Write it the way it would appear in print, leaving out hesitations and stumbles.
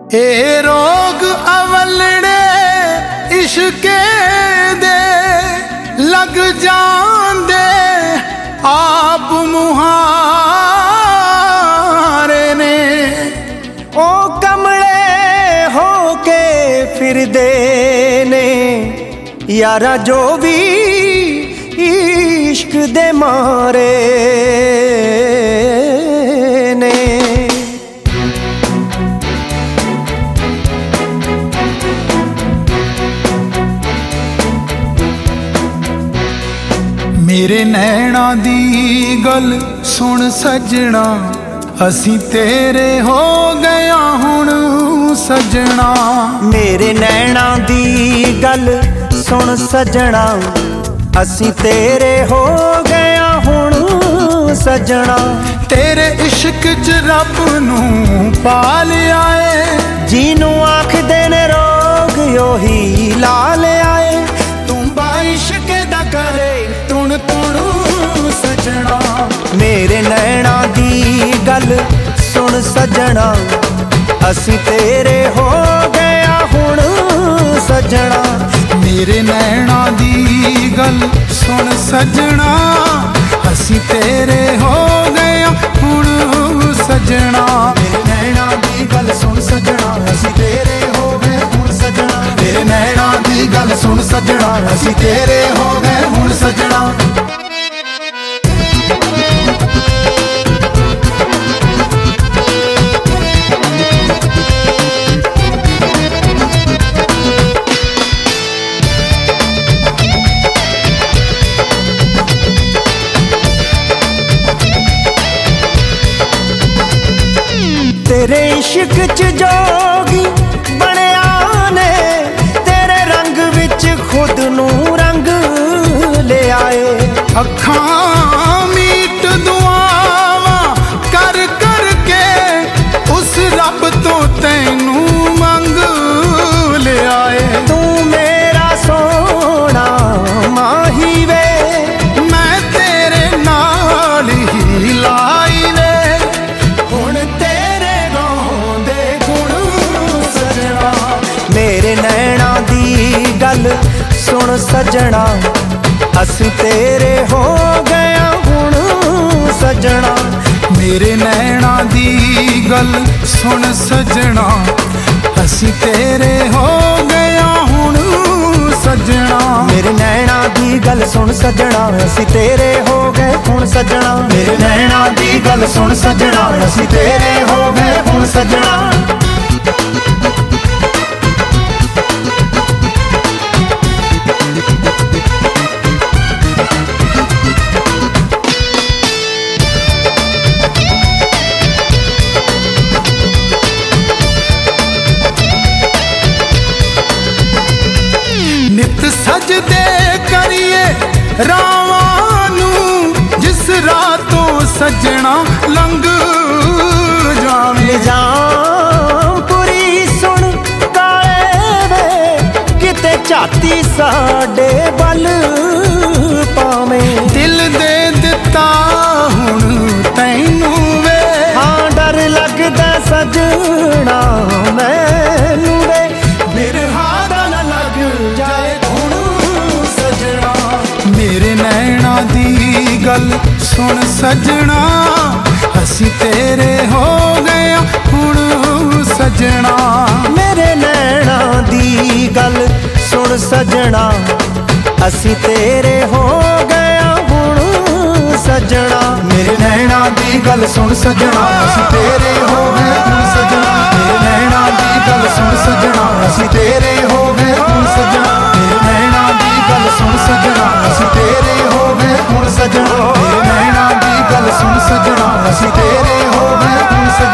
ए रोग अवलड़े इश्के दे लग जांदे आप मुहारे ने। ओ कमले हो के फिरदे ने यारा जो भी इश्क दे मारे ने। मेरे नैना दी गल सुन सजना, असी तेरे हो गया हुण सजना। मेरे नैना दी गल सुन सजना, असी तेरे हो गया हुण सजना। तेरे इश्क च रब नू पा लिया है, जीनू आखदे ने रोग योही ला लिया है। तू बाइश्क दा करे तुण तुण सजना। मेरे नैना दी गल सुन सजना, असी तेरे हो गया हुण सजना। मेरे नैना दी गल सुन सजना, असी तेरे हो गया हुण सजना। मेरे नैना दी गल सुन सजना, असी तेरे हो गए हुण सजना। मेरे नैना दी गल सुन सजना, असी तेरे हो गए हुण सजना। तेरे इश्क च जोगी बनिया ने, तेरे रंग विच खुद नू रंग ले आए। अखां मीट दुआवा कर कर के उस रब तो तैनू मंग ले आए। तू मेरा सोना माही वे, मैं तेरे नाल ही लाई वे। हुण तेरे गौंदे गुण सजना। मेरे नैना दी गल सुन सजना, असी तेरे हो गया हुण सजना। मेरे नैना दी गल सुन सजना, असी तेरे हो गया हुण सजना। मेरे नैना दी गल सुन सजना, असी तेरे हो गए हुण सजना। मेरे नैना दी गल सुन सजना, असी तेरे हो गए हुण सजना। नित सजदे करिए रावानू, जिस रातों सजना लंघ जावे। पूरी सुन काले वे, किते झाती साडे बल पावे। दिल दे दिता हुण तैनू वे, हाँ डर लगदा सजना मैनू वे। बिरहा दा न लग जाए हुण सजना। मेरे नैना दी गल सुन सजना, असी तेरे हो गए हुण सजना। मेरे नैना दी गल सुन सजना, असी तेरे हो गया हुण सजना। मेरे नैना दी गल सुन सजना, असी तेरे हो गए हुण सजना। मेरे नैना दी गल सुन सजना, असी तेरे हो गए हुण सजना। मेरे नैना दी गल सुन सजना, असी तेरे हो गए हुण सजना। मेरे नैना दी गल सुन सजना, असी तेरे हो गए हुण सजना।